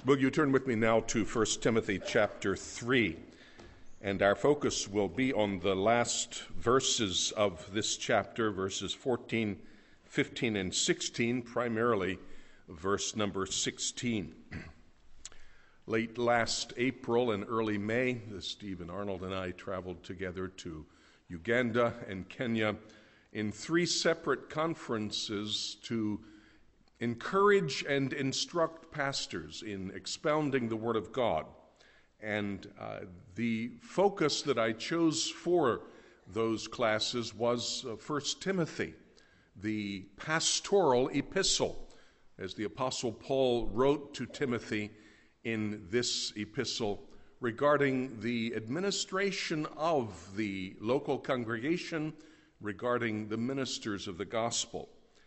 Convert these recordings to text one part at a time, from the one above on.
Will you turn with me now to 1 Timothy chapter 3? And our focus will be on the last verses of this chapter, verses 14, 15, and 16, primarily verse number 16. Late last April and early May, Stephen Arnold and I traveled together to Uganda and Kenya in 3 separate conferences to encourage and instruct pastors in expounding the Word of God. And the focus that I chose for those classes was 1 Timothy, the pastoral epistle, as the Apostle Paul wrote to Timothy in this epistle regarding the administration of the local congregation, regarding the ministers of the gospel.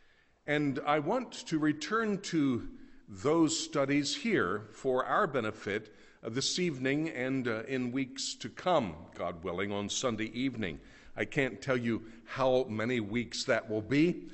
And I want to return to those studies here for our benefit this evening and in weeks to come, God willing, on Sunday evening. I can't tell you how many weeks that will be.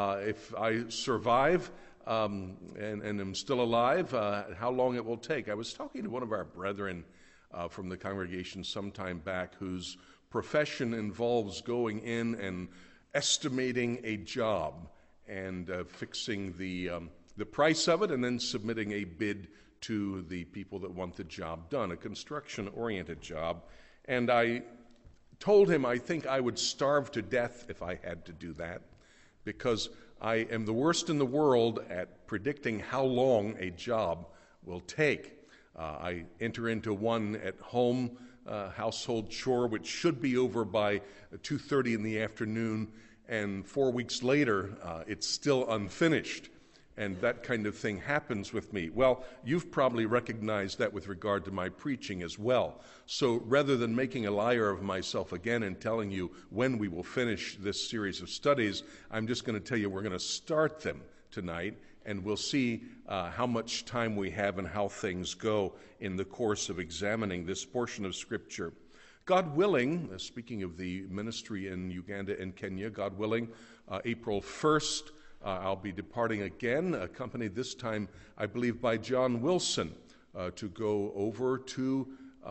If I survive and am still alive, how long it will take. I was talking to one of our brethren from the congregation some time back whose profession involves going in and estimating a job and fixing the price of it and then submitting a bid to the people that want the job done, a construction-oriented job. And I told him I think I would starve to death if I had to do that, because I am the worst in the world at predicting how long a job will take. I enter into one at home, household chore, which should be over by 2:30 in the afternoon, and 4 weeks later, it's still unfinished. And that kind of thing happens with me. Well, you've probably recognized that with regard to my preaching as well. So rather than making a liar of myself again and telling you when we will finish this series of studies, I'm just going to tell you we're going to start them tonight, and we'll see how much time we have and how things go in the course of examining this portion of Scripture. God willing, speaking of the ministry in Uganda and Kenya, God willing, April 1st, I'll be departing again, accompanied this time, I believe, by John Wilson, to go over to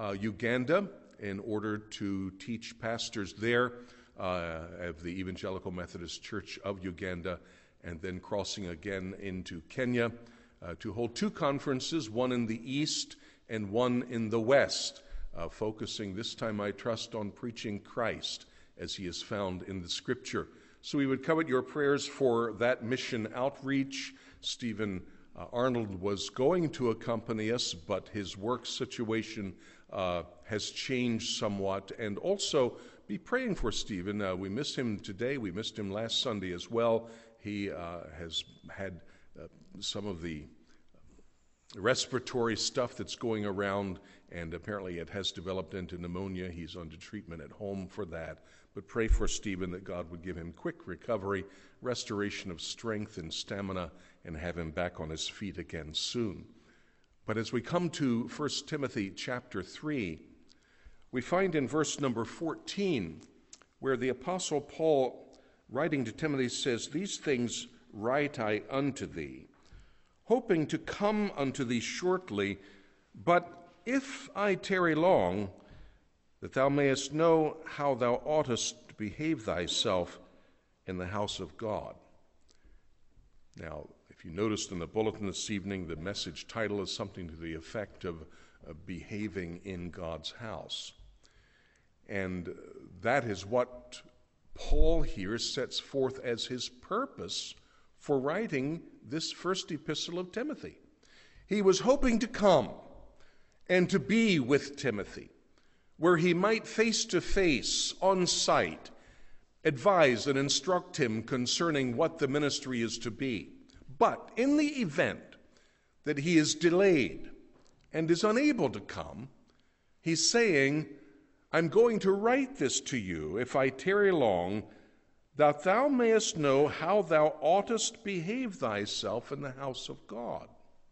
Uganda in order to teach pastors there of the Evangelical Methodist Church of Uganda, and then crossing again into Kenya to hold 2 conferences, one in the east and one in the west, focusing this time, I trust, on preaching Christ as he is found in the Scripture. So we would covet your prayers for that mission outreach. Stephen Arnold was going to accompany us, but his work situation has changed somewhat. And also be praying for Stephen. We miss him today. We missed him last Sunday as well. He has had some of the respiratory stuff that's going around, and apparently it has developed into pneumonia. He's under treatment at home for that. But pray for Stephen that God would give him quick recovery, restoration of strength and stamina, and have him back on his feet again soon. But as we come to 1 Timothy chapter 3, we find in verse number 14, where the Apostle Paul, writing to Timothy, says, "These things write I unto thee, hoping to come unto thee shortly, but if I tarry long, that thou mayest know how thou oughtest to behave thyself in the house of God." Now, if you noticed in the bulletin this evening, the message title is something to the effect of behaving in God's house. And that is what Paul here sets forth as his purpose for writing this first epistle of Timothy. He was hoping to come and to be with Timothy, where he might face to face, on sight, advise and instruct him concerning what the ministry is to be. But in the event that he is delayed and is unable to come, he's saying, "I'm going to write this to you, if I tarry long, that thou mayest know how thou oughtest behave thyself in the house of God."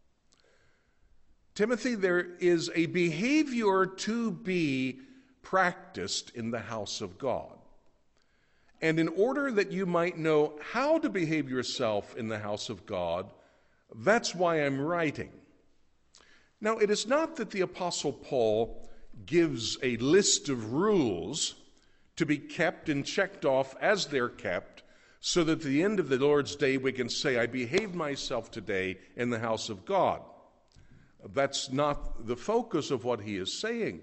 Timothy, there is a behavior to be practiced in the house of God. And in order that you might know how to behave yourself in the house of God, that's why I'm writing. Now, it is not that the Apostle Paul gives a list of rules to be kept and checked off as they're kept, so that at the end of the Lord's Day we can say, I behaved myself today in the house of God. That's not the focus of what he is saying.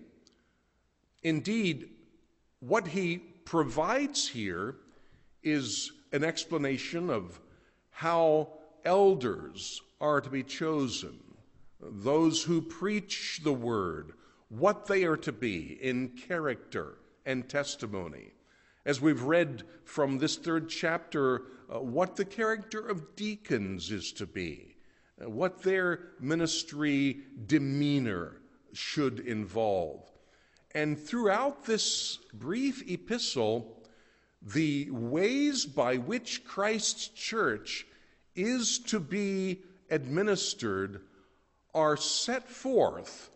Indeed, what he provides here is an explanation of how elders are to be chosen, those who preach the word, what they are to be in character and testimony. As we've read from this third chapter, what the character of deacons is to be, what their ministry demeanor should involve. And throughout this brief epistle, the ways by which Christ's church is to be administered are set forth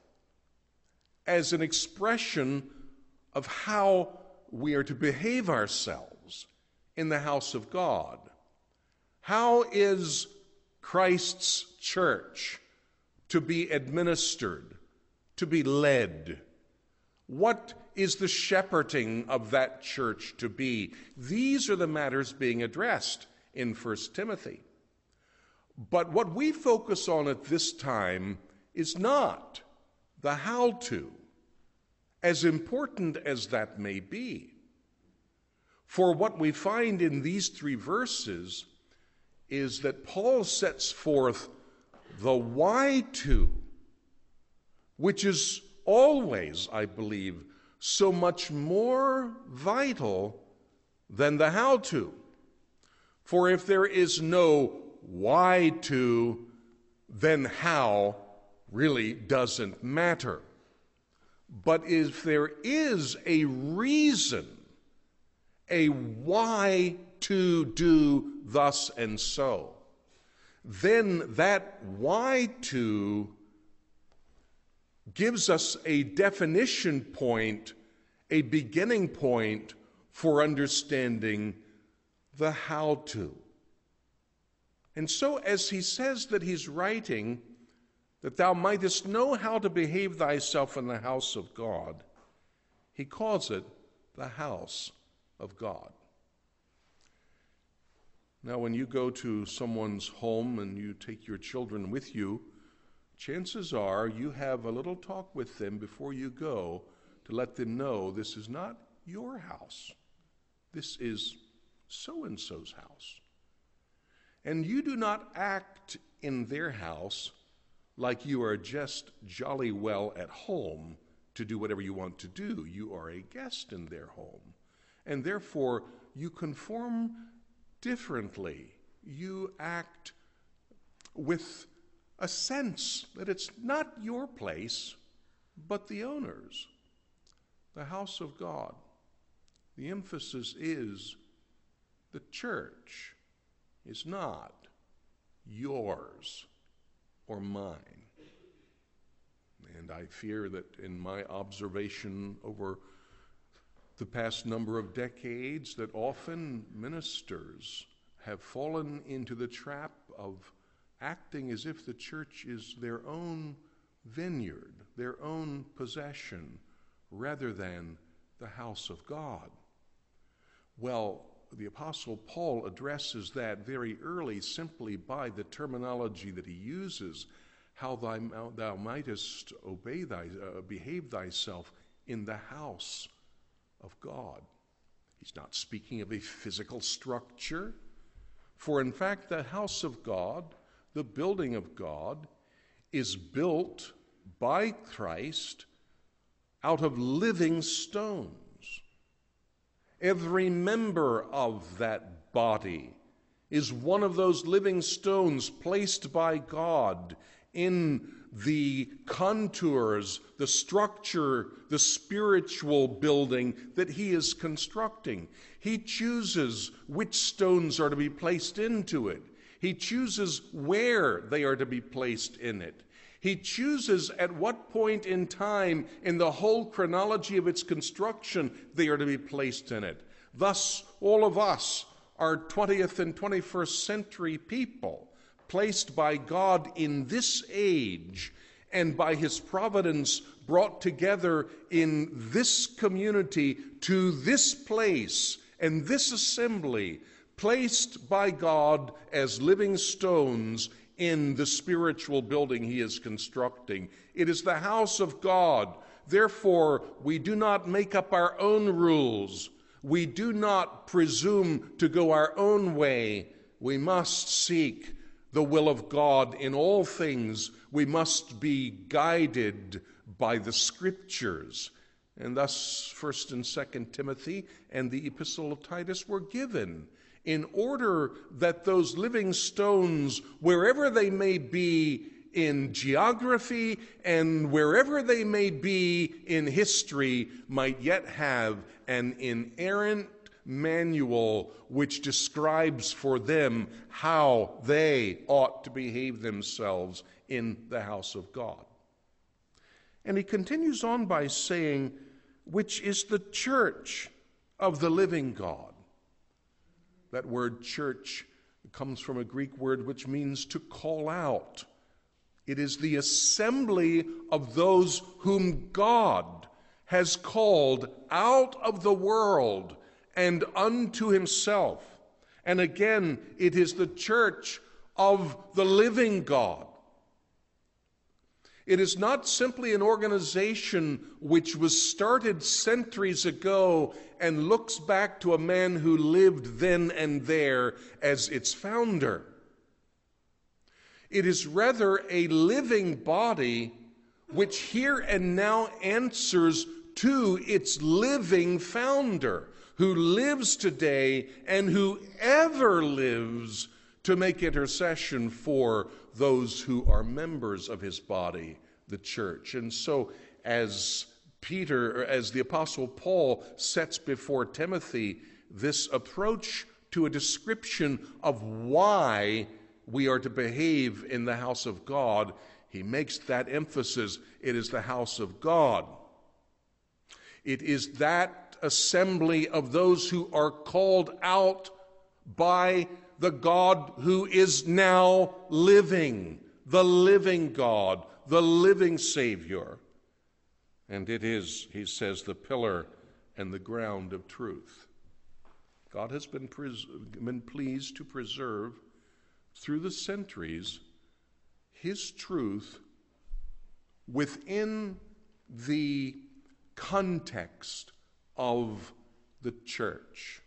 as an expression of how we are to behave ourselves in the house of God. How is Christ's church to be administered, to be led? What is the shepherding of that church to be? These are the matters being addressed in 1 Timothy. But what we focus on at this time is not the how-to, as important as that may be. For what we find in these 3 verses is that Paul sets forth the why-to, which is always, I believe, so much more vital than the how-to. For if there is no why-to, then how really doesn't matter. But if there is a reason, a why to do thus and so, then that why to gives us a definition point, a beginning point for understanding the how to. And so as he says that he's writing that thou mightest know how to behave thyself in the house of God, he calls it the house of God. Now, when you go to someone's home and you take your children with you, chances are you have a little talk with them before you go to let them know this is not your house. This is so-and-so's house. And you do not act in their house like you are just jolly well at home to do whatever you want to do. You are a guest in their home. And therefore, you conform differently. You act with a sense that it's not your place, but the owner's, the house of God. The emphasis is the church is not yours or mine. And I fear that in my observation over the past number of decades, that often ministers have fallen into the trap of acting as if the church is their own vineyard, their own possession, rather than the house of God. Well, the Apostle Paul addresses that very early simply by the terminology that he uses, how thou mightest behave thyself in the house of God. He's not speaking of a physical structure, for in fact the house of God, the building of God, is built by Christ out of living stones. Every member of that body is one of those living stones placed by God in the contours, the structure, the spiritual building that he is constructing. He chooses which stones are to be placed into it. He chooses where they are to be placed in it. He chooses at what point in time in the whole chronology of its construction they are to be placed in it. Thus, all of us are 20th and 21st century people placed by God in this age and by his providence brought together in this community to this place and this assembly, placed by God as living stones in the spiritual building he is constructing. It is the house of God. Therefore, we do not make up our own rules. We do not presume to go our own way. We must seek the will of God in all things. We must be guided by the Scriptures. And thus 1st and 2nd Timothy and the Epistle of Titus were given in order that those living stones, wherever they may be in geography and wherever they may be in history, might yet have an inerrant manual which describes for them how they ought to behave themselves in the house of God. And he continues on by saying, which is the church of the living God. That word church comes from a Greek word which means to call out. It is the assembly of those whom God has called out of the world and unto himself. And again, it is the church of the living God. It is not simply an organization which was started centuries ago and looks back to a man who lived then and there as its founder. It is rather a living body which here and now answers to its living founder, who lives today and who ever lives to make intercession for those who are members of his body, the church. And so as the Apostle Paul sets before Timothy this approach to a description of why we are to behave in the house of God, he makes that emphasis. It is the house of God. It is that assembly of those who are called out by the God who is now living, the living God, the living Savior. And it is, he says, the pillar and the ground of truth. God has been pleased to preserve through the centuries his truth within the context of the church.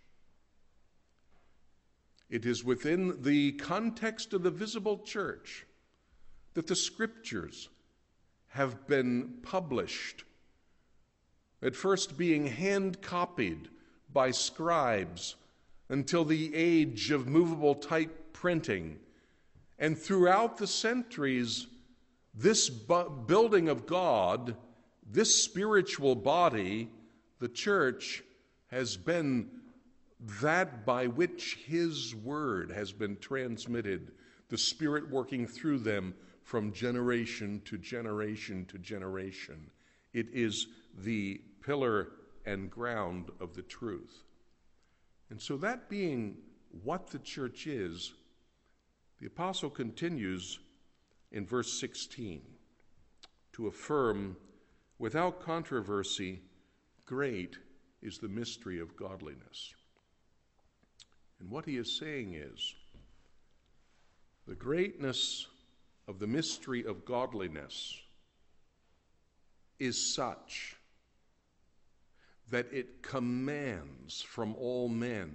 It is within the context of the visible church that the Scriptures have been published, at first being hand-copied by scribes until the age of movable type printing. And throughout the centuries, this building of God, this spiritual body, the church, has been that by which his word has been transmitted, the Spirit working through them from generation to generation to generation. It is the pillar and ground of the truth. And so that being what the church is, the apostle continues in verse 16 to affirm, without controversy, great is the mystery of godliness. And what he is saying is, the greatness of the mystery of godliness is such that it commands from all men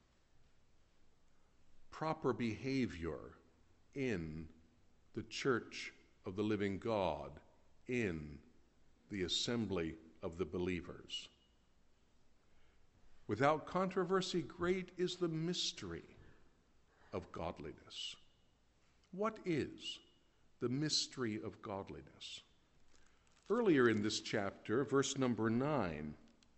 proper behavior in the church of the living God, in the assembly of the believers. Without controversy, great is the mystery of godliness. What is the mystery of godliness? Earlier in this chapter, verse number 9,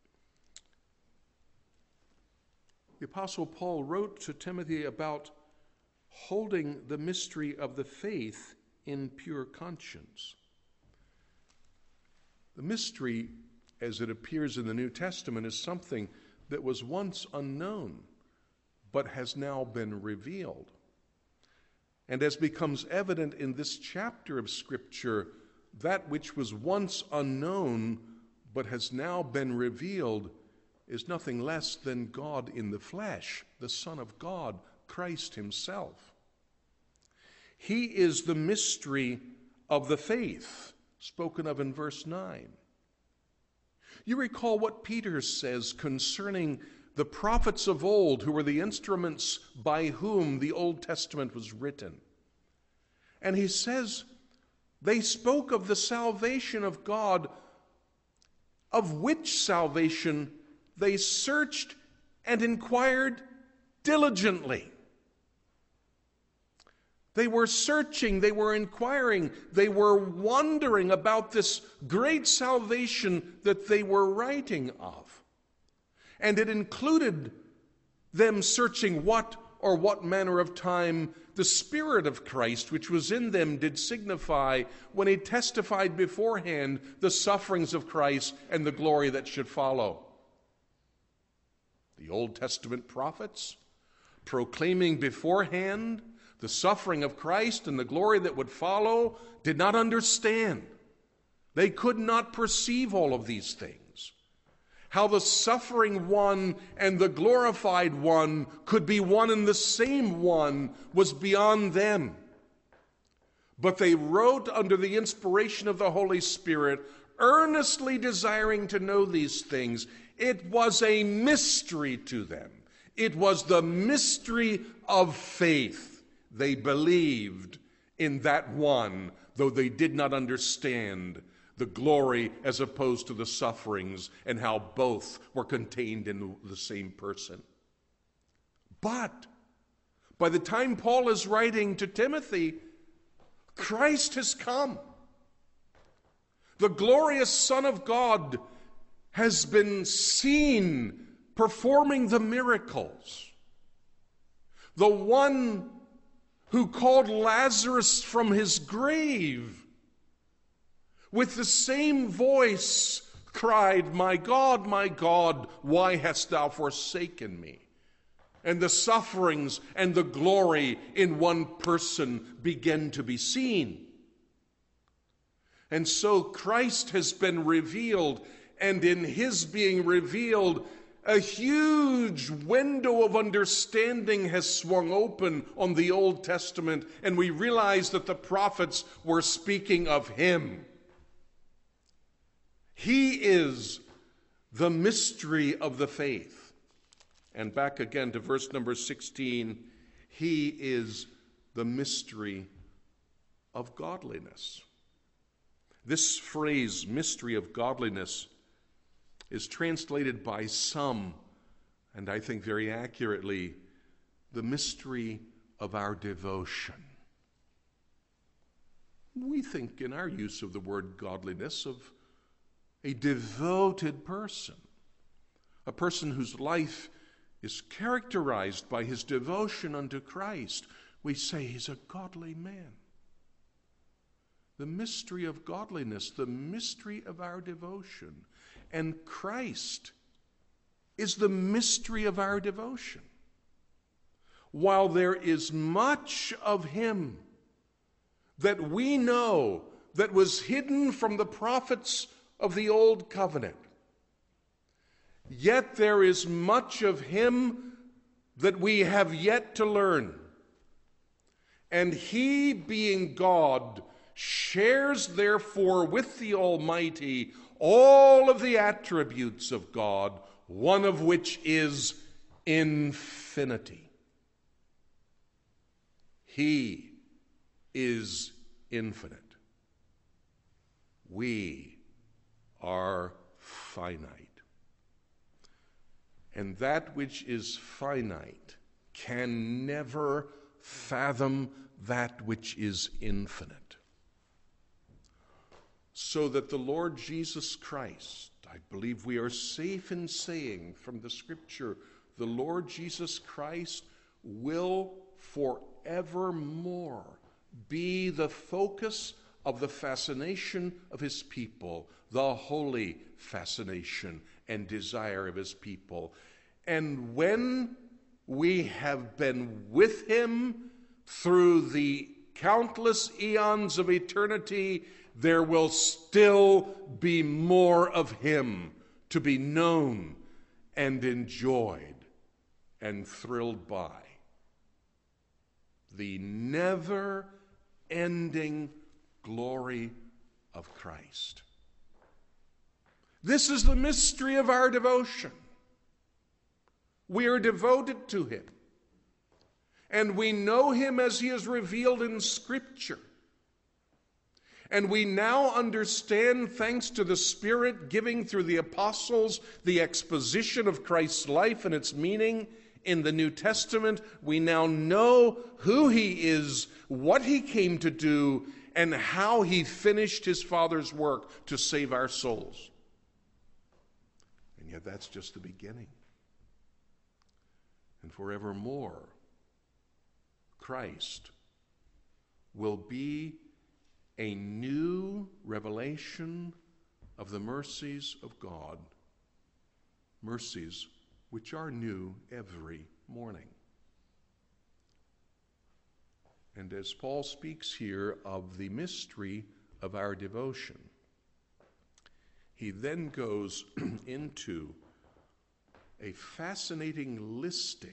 the Apostle Paul wrote to Timothy about holding the mystery of the faith in pure conscience. The mystery, as it appears in the New Testament, is something that was once unknown, but has now been revealed. And as becomes evident in this chapter of Scripture, that which was once unknown but has now been revealed is nothing less than God in the flesh, the Son of God, Christ himself. He is the mystery of the faith spoken of in verse 9. You recall what Peter says concerning the prophets of old who were the instruments by whom the Old Testament was written. And he says they spoke of the salvation of God, of which salvation they searched and inquired diligently. They were searching, they were inquiring, they were wondering about this great salvation that they were writing of. And it included them searching what manner of time the Spirit of Christ which was in them did signify when he testified beforehand the sufferings of Christ and the glory that should follow. The Old Testament prophets, proclaiming beforehand the suffering of Christ and the glory that would follow, did not understand. They could not perceive all of these things. How the suffering one and the glorified one could be one and the same one was beyond them. But they wrote under the inspiration of the Holy Spirit, earnestly desiring to know these things. It was a mystery to them. It was the mystery of faith. They believed in that one, though they did not understand the glory as opposed to the sufferings and how both were contained in the same person. But by the time Paul is writing to Timothy, Christ has come. The glorious Son of God has been seen performing the miracles. The one who called Lazarus from his grave with the same voice cried, my God, why hast thou forsaken me?" And the sufferings and the glory in one person begin to be seen. And so Christ has been revealed, and in his being revealed, a huge window of understanding has swung open on the Old Testament, and we realize that the prophets were speaking of him. He is the mystery of the faith. And back again to verse number 16, he is the mystery of godliness. This phrase, mystery of godliness, is translated by some, and I think very accurately, the mystery of our devotion. We think in our use of the word godliness of a devoted person, a person whose life is characterized by his devotion unto Christ. We say he's a godly man. The mystery of godliness, the mystery of our devotion. And Christ is the mystery of our devotion. While there is much of him that we know that was hidden from the prophets of the Old Covenant, yet there is much of him that we have yet to learn. And he, being God, shares therefore with the Almighty all of the attributes of God, one of which is infinity. He is infinite. We are finite. And that which is finite can never fathom that which is infinite. So that the Lord Jesus Christ, I believe we are safe in saying from the Scripture, the Lord Jesus Christ will forevermore be the focus of the fascination of his people, the holy fascination and desire of his people. And when we have been with him through the countless eons of eternity, there will still be more of him to be known and enjoyed and thrilled by. The never-ending glory of Christ. This is the mystery of our devotion. We are devoted to him. And we know him as he is revealed in Scripture. And we now understand, thanks to the Spirit giving through the apostles the exposition of Christ's life and its meaning in the New Testament, we now know who he is, what he came to do, and how he finished his Father's work to save our souls. And yet that's just the beginning. And forevermore, Christ will be a new revelation of the mercies of God, mercies which are new every morning. And as Paul speaks here of the mystery of our devotion, he then goes into a fascinating listing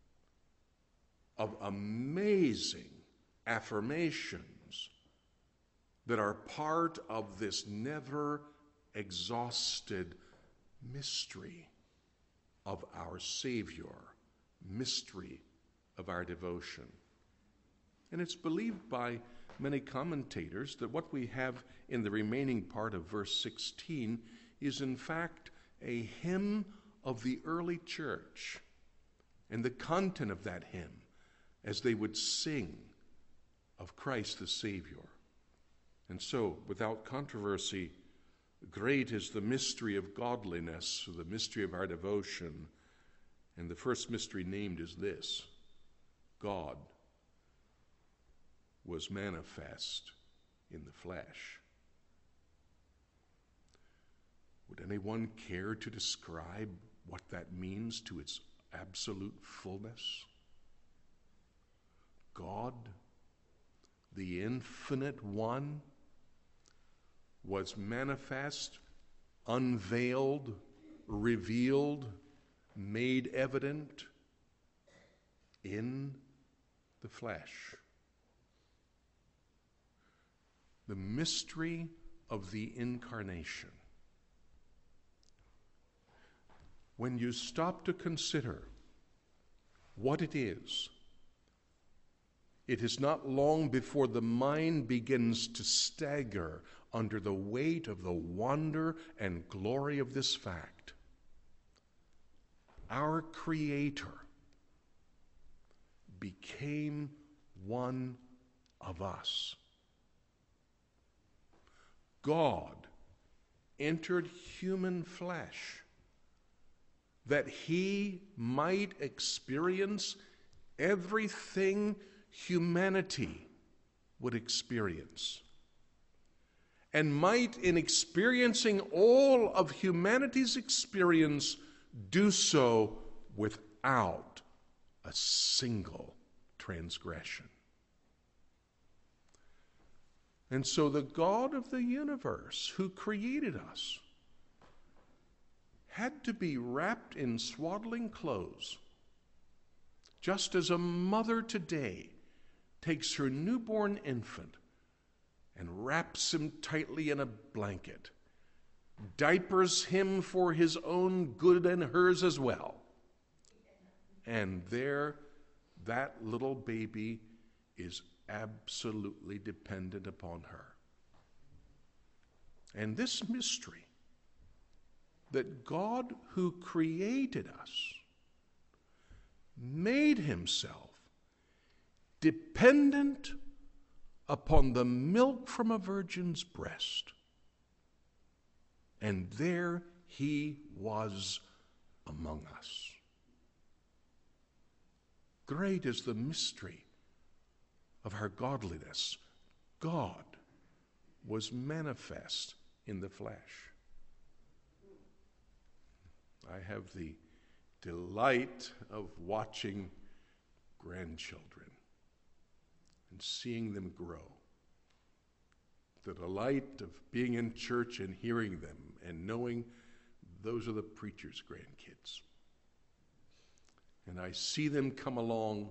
of amazing affirmations that are part of this never-exhausted mystery of our Savior, mystery of our devotion. And it's believed by many commentators that what we have in the remaining part of verse 16 is in fact a hymn of the early church, and the content of that hymn as they would sing of Christ the Savior. And so, without controversy, great is the mystery of godliness, the mystery of our devotion. And the first mystery named is this: God was manifest in the flesh. Would anyone care to describe what that means to its absolute fullness? God, the infinite one, was manifest, unveiled, revealed, made evident in the flesh. The mystery of the incarnation. When you stop to consider what it is not long before the mind begins to stagger under the weight of the wonder and glory of this fact. Our Creator became one of us. God entered human flesh that he might experience everything humanity would experience, and might, in experiencing all of humanity's experience, do so without a single transgression. And so the God of the universe, who created us, had to be wrapped in swaddling clothes, just as a mother today takes her newborn infant and wraps him tightly in a blanket, diapers him for his own good and hers as well. And there, that little baby is absolutely dependent upon her. And this mystery, that God who created us made himself dependent upon the milk from a virgin's breast. And there he was among us. Great is the mystery of our godliness. God was manifest in the flesh. I have the delight of watching grandchildren. and seeing them grow. The delight of being in church and hearing them and knowing those are the preacher's grandkids. And I see them come along,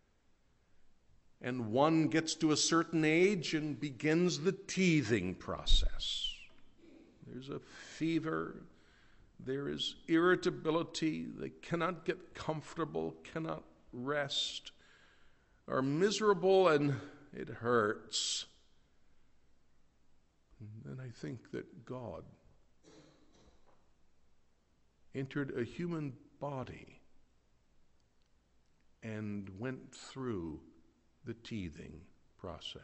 and one gets to a certain age and begins the teething process. There's a fever, there is irritability, they cannot get comfortable, cannot rest, are miserable, and it hurts. And then I think that God entered a human body and went through the teething process.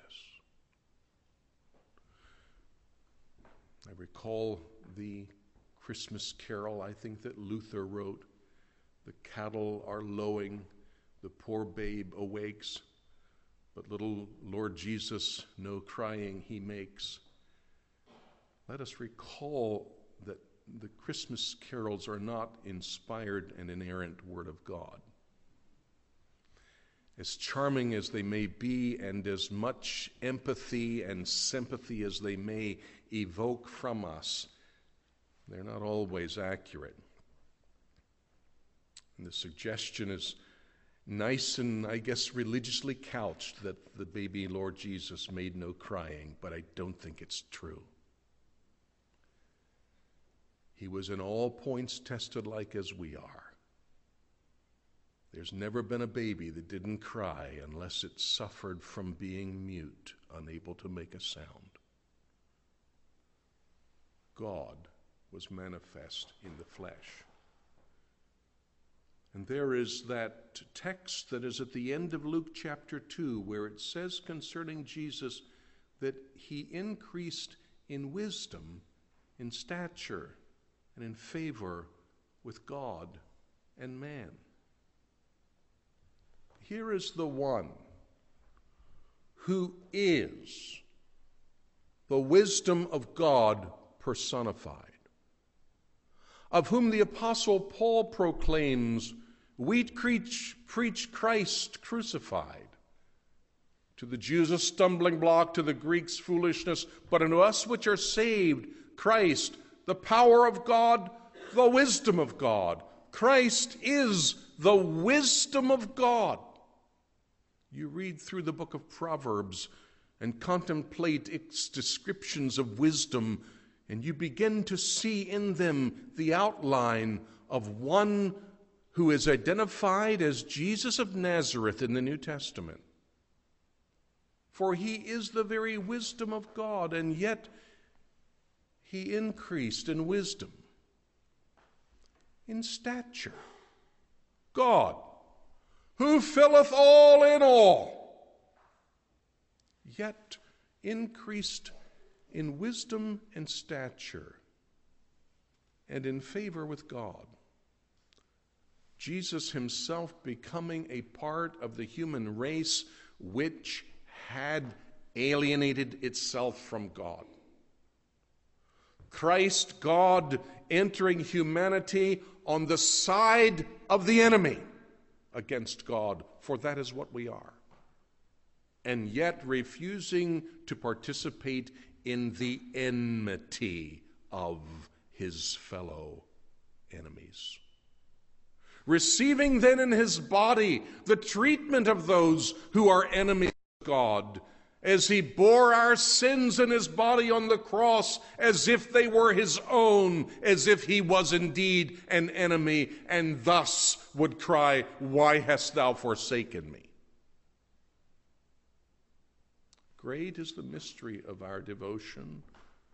I recall the Christmas carol, I think, that Luther wrote. The cattle are lowing, the poor babe awakes, but little Lord Jesus no crying he makes. Let us recall that the Christmas carols are not inspired and inerrant Word of God. As charming as they may be, and as much empathy and sympathy as they may evoke from us, they're not always accurate. And the suggestion is nice and, I guess, religiously couched that the baby Lord Jesus made no crying, but I don't think it's true. He was in all points tested like as we are. There's never been a baby that didn't cry unless it suffered from being mute, unable to make a sound. God was manifest in the flesh. And there is that text that is at the end of Luke chapter 2, where it says concerning Jesus that he increased in wisdom, in stature, and in favor with God and man. Here is the one who is the wisdom of God personified, of whom the Apostle Paul proclaims, we preach Christ crucified. To the Jews a stumbling block, to the Greeks foolishness, but unto us which are saved, Christ, the power of God, the wisdom of God. Christ is the wisdom of God. You read through the book of Proverbs and contemplate its descriptions of wisdom, and you begin to see in them the outline of one who is identified as Jesus of Nazareth in the New Testament. For he is the very wisdom of God, and yet he increased in wisdom, in stature. God, who filleth all in all, yet increased in wisdom and stature and in favor with God. Jesus himself becoming a part of the human race which had alienated itself from God. Christ, God, entering humanity on the side of the enemy against God, for that is what we are, and yet refusing to participate in the enmity of his fellow enemies. Receiving then in his body the treatment of those who are enemies of God, as he bore our sins in his body on the cross as if they were his own, as if he was indeed an enemy, and thus would cry, why hast thou forsaken me? Great is the mystery of our devotion.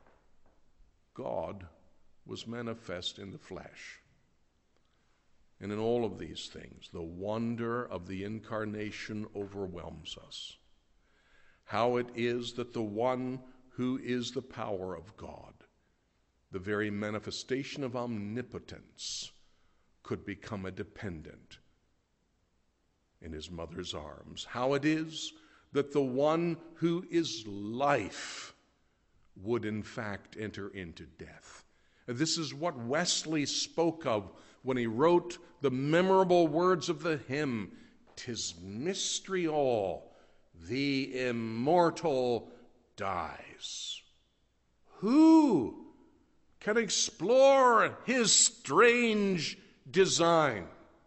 God was manifest in the flesh. And in all of these things, the wonder of the incarnation overwhelms us. How it is that the one who is the power of God, the very manifestation of omnipotence, could become a dependent in his mother's arms. How it is that the one who is life would in fact enter into death. This is what Wesley spoke of when he wrote the memorable words of the hymn, "'Tis mystery all, the immortal dies. Who can explore his strange design?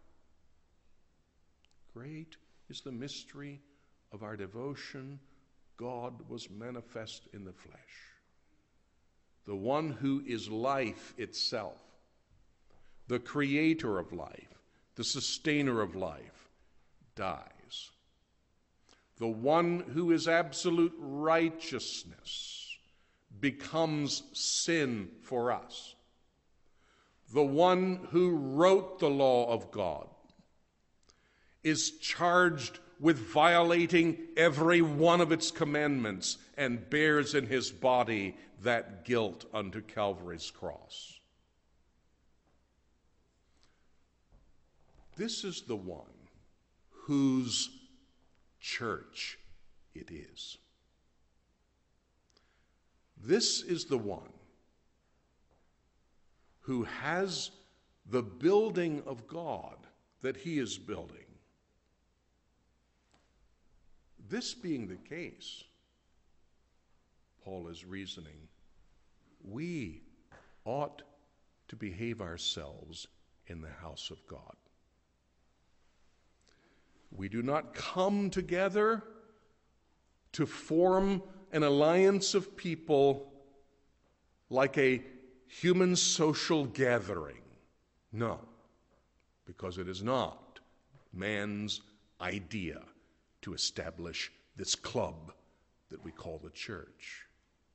Great is the mystery of our devotion. God was manifest in the flesh. The one who is life itself, the creator of life, the sustainer of life, dies. The one who is absolute righteousness becomes sin for us. The one who wrote the law of God is charged with violating every one of its commandments and bears in his body that guilt unto Calvary's cross. This is the one whose church it is. This is the one who has the building of God that he is building. This being the case, Paul is reasoning, we ought to behave ourselves in the house of God. We do not come together to form an alliance of people like a human social gathering. No, because it is not man's idea to establish this club that we call the church.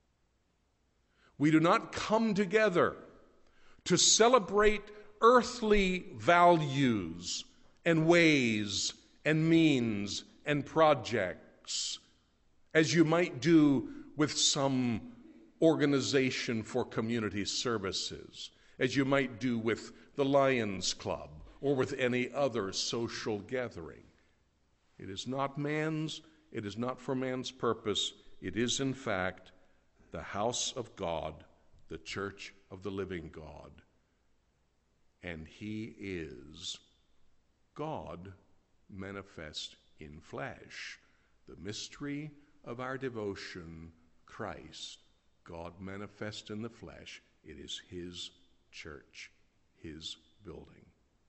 We do not come together to celebrate earthly values and ways and means and projects as you might do with some organization for community services, as you might do with the Lions Club or with any other social gathering. It is not man's, it is not for man's purpose. It is, in fact, the house of God, the church of the living God. And he is God manifest in flesh. The mystery of our devotion, Christ, God manifest in the flesh. It is his church, his building.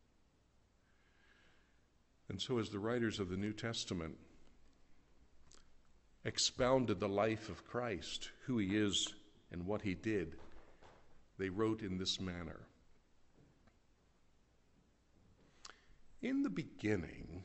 And so as the writers of the New Testament expounded the life of Christ, who he is and what he did, they wrote in this manner. In the beginning,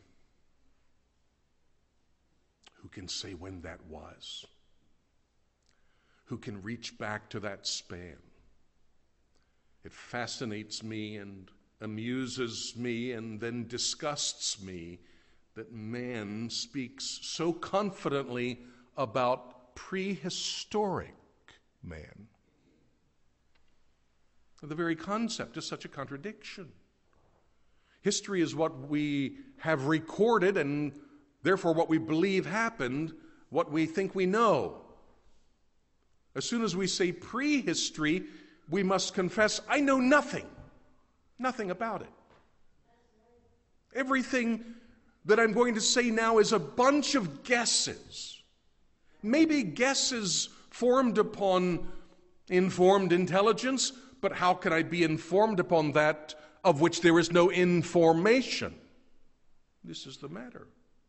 who can say when that was? Who can reach back to that span? It fascinates me and amuses me and then disgusts me that man speaks so confidently about prehistoric man. The very concept is such a contradiction. History is what we have recorded and therefore what we believe happened, what we think we know. As soon as we say prehistory, we must confess, I know nothing about it. Everything that I'm going to say now is a bunch of guesses. Maybe guesses formed upon informed intelligence, but how can I be informed upon that of which there is no information? This is the matter.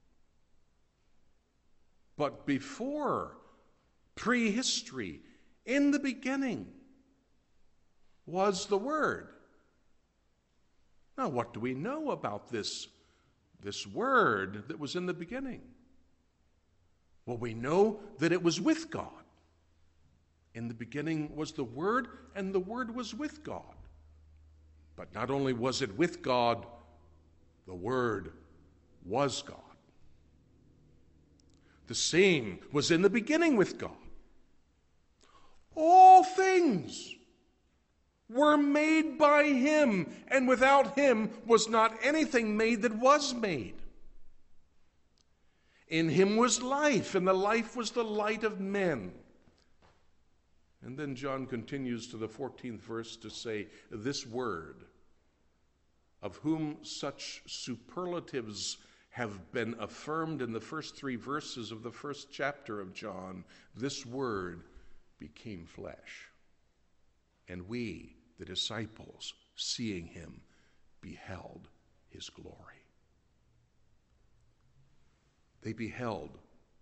But before prehistory, in the beginning, was the Word. Now, what do we know about this Word that was in the beginning? Well, we know that it was with God. In the beginning was the Word, and the Word was with God. But not only was it with God, the Word was God. The same was in the beginning with God. All things were made by him, and without him was not anything made that was made. In him was life, and the life was the light of men. And then John continues to the 14th verse to say, this Word, of whom such superlatives have been affirmed in the first 3 verses of the first chapter of John. This Word became flesh, and we, the disciples, seeing him, beheld his glory. They beheld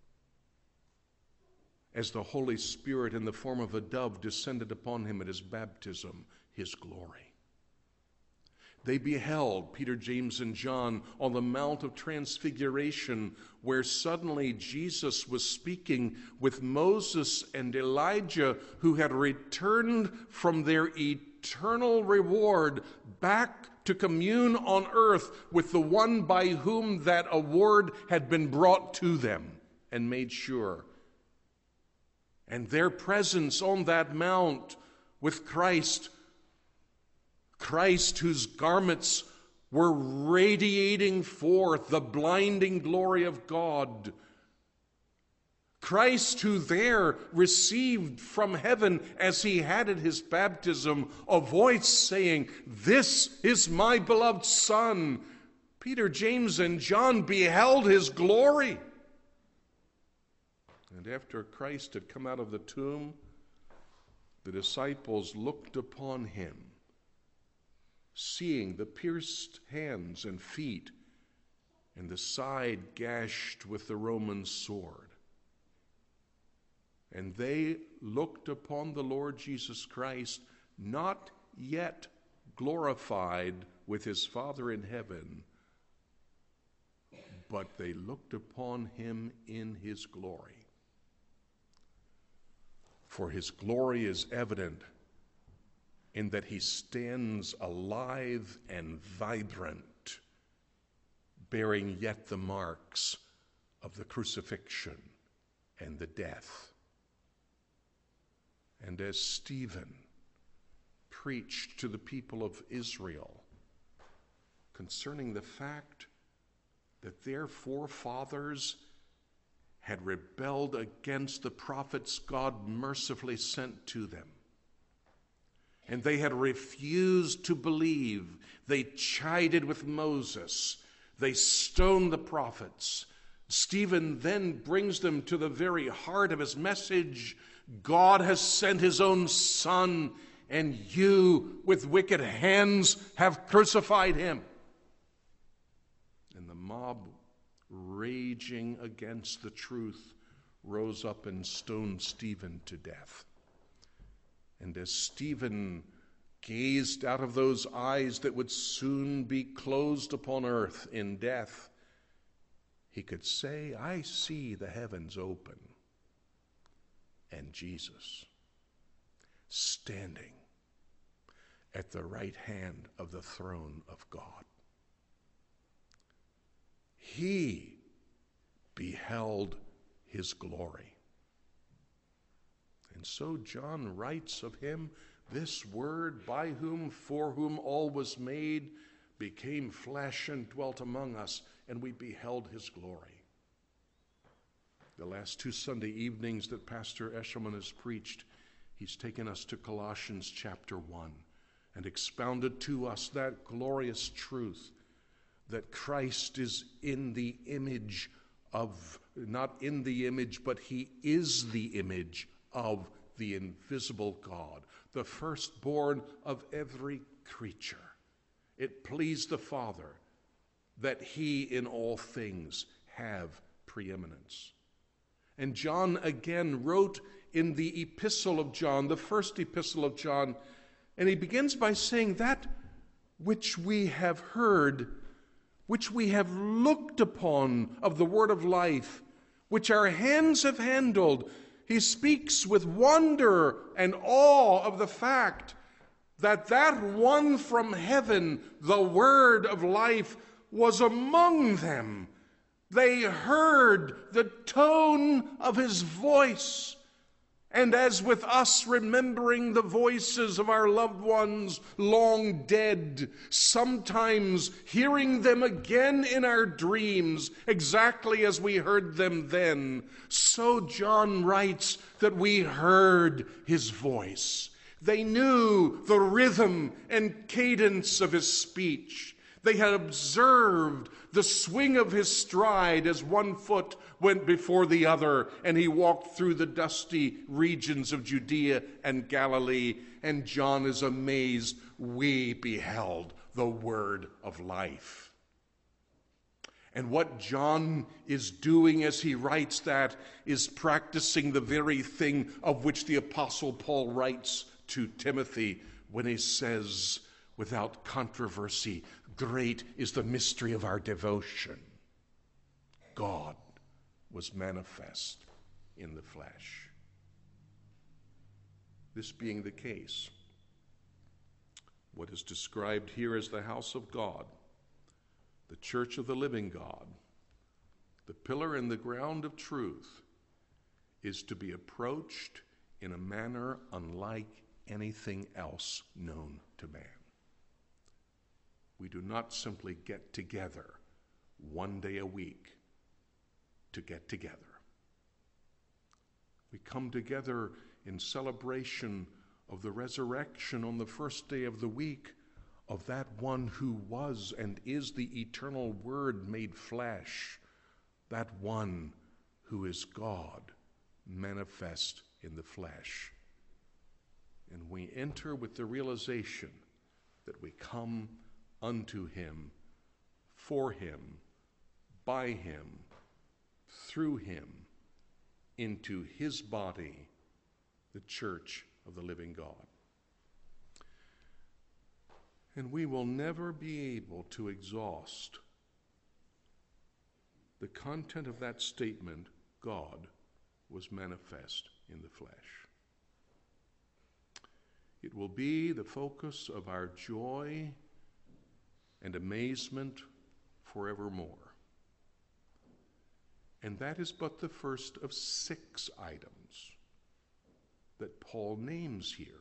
as the Holy Spirit in the form of a dove descended upon him at his baptism, his glory. They beheld, Peter, James, and John, on the Mount of Transfiguration, where suddenly Jesus was speaking with Moses and Elijah, who had returned from their eternal reward back to commune on earth with the one by whom that award had been brought to them and made sure. And their presence on that mount with Christ whose garments were radiating forth the blinding glory of God. Christ who there received from heaven as he had at his baptism a voice saying, "This is my beloved Son." Peter, James, and John beheld his glory. And after Christ had come out of the tomb, the disciples looked upon him, seeing the pierced hands and feet and the side gashed with the Roman sword. And they looked upon the Lord Jesus Christ, not yet glorified with his Father in heaven, but they looked upon him in his glory. For his glory is evident in that he stands alive and vibrant, bearing yet the marks of the crucifixion and the death. And as Stephen preached to the people of Israel concerning the fact that their forefathers had rebelled against the prophets God mercifully sent to them, and they had refused to believe, they chided with Moses, they stoned the prophets. Stephen then brings them to the very heart of his message. God has sent his own Son, and you with wicked hands have crucified him. And the mob, raging against the truth, rose up and stoned Stephen to death. And as Stephen gazed out of those eyes that would soon be closed upon earth in death, he could say, "I see the heavens open, and Jesus standing at the right hand of the throne of God." He beheld his glory. And so John writes of him, "This Word, by whom, for whom all was made, became flesh and dwelt among us, and we beheld his glory." The last 2 Sunday evenings that Pastor Eshelman has preached, he's taken us to Colossians chapter 1 and expounded to us that glorious truth that Christ is in the image of, not in the image, but he is the image of the invisible God, the firstborn of every creature. It pleased the Father that he in all things have preeminence. And John again wrote in the epistle of John, the first epistle of John, and he begins by saying, "That which we have heard, which we have looked upon of the word of life, which our hands have handled." He speaks with wonder and awe of the fact that that one from heaven, the word of life, was among them. They heard the tone of his voice. And as with us remembering the voices of our loved ones long dead, sometimes hearing them again in our dreams, exactly as we heard them then, so John writes that we heard his voice. They knew the rhythm and cadence of his speech. They had observed the swing of his stride as one foot went before the other, and he walked through the dusty regions of Judea and Galilee. And John is amazed. We beheld the word of life. And what John is doing as he writes that is practicing the very thing of which the Apostle Paul writes to Timothy when he says, without controversy, great is the mystery of our devotion. God was manifest in the flesh. This being the case, what is described here as the house of God, the church of the living God, the pillar and the ground of truth, is to be approached in a manner unlike anything else known to man. We do not simply get together one day a week to get together. We come together in celebration of the resurrection on the first day of the week of that one who was and is the eternal Word made flesh, that one who is God manifest in the flesh. And we enter with the realization that we come unto him, for him, by him, through him, into his body, the church of the living God. And we will never be able to exhaust the content of that statement, God was manifest in the flesh. It will be the focus of our joy and amazement forevermore. And that is but the first of 6 items that Paul names here,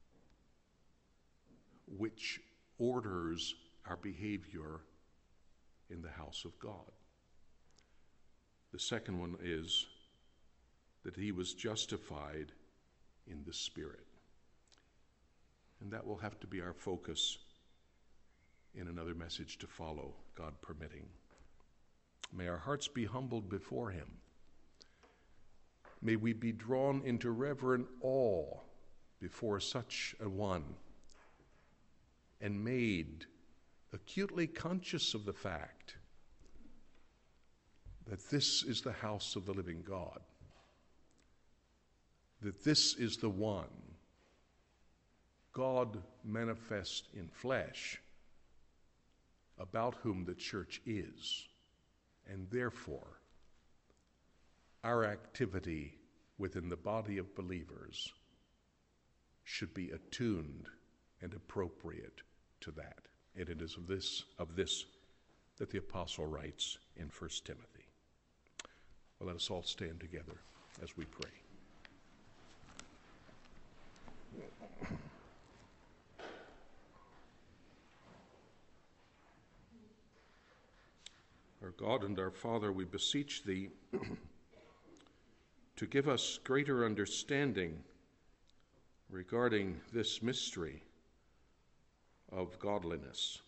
which orders our behavior in the house of God. The second one is that he was justified in the Spirit. And that will have to be our focus in another message to follow, God permitting. May our hearts be humbled before him. May we be drawn into reverent awe before such a one, and made acutely conscious of the fact that this is the house of the living God, that this is the one, God manifest in flesh, about whom the church is, and therefore our activity within the body of believers should be attuned and appropriate to that. And it is of this that the apostle writes in 1 Timothy. Well, let us all stand together as we pray. Our God and our Father, we beseech thee to give us greater understanding regarding this mystery of godliness.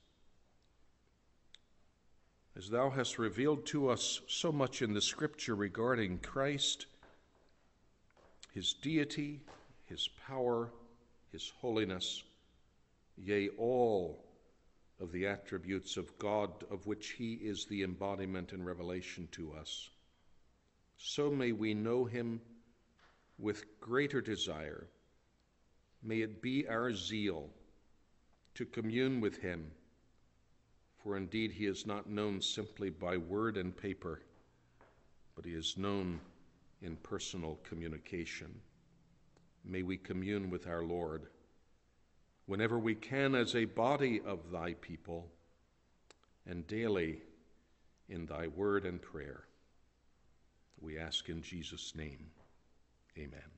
As thou hast revealed to us so much in the Scripture regarding Christ, his deity, his power, his holiness, yea, all of the attributes of God of which he is the embodiment and revelation to us, so may we know him with greater desire. May it be our zeal to commune with him, for indeed he is not known simply by word and paper, but he is known in personal communication. May we commune with our Lord whenever we can as a body of thy people, and daily in thy word and prayer. We ask in Jesus' name, amen.